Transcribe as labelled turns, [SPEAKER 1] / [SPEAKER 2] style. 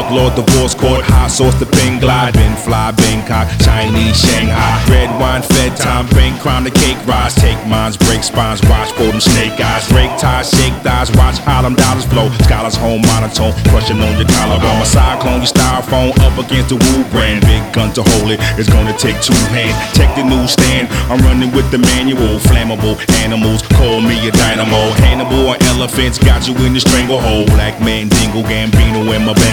[SPEAKER 1] Outlaw divorce court, high sauce the pin glide, Ben fly, Bangkok, Chinese, Shanghai, red wine, fed time, bank crime, the cake rise, take mines, break spines, watch for them snake eyes, break ties, shake thighs, watch how them dollars flow, scholars home monotone, crushing on your collarbone, my cyclone, your styrofoam, up against the Wu brand, big gun to hold it, it's gonna take two hands, check the newsstand, I'm running with the manual, flammable animals, call me a dynamo, Hannibal and elephants, got you in the stranglehold, black man, dingle, Gambino, and my band.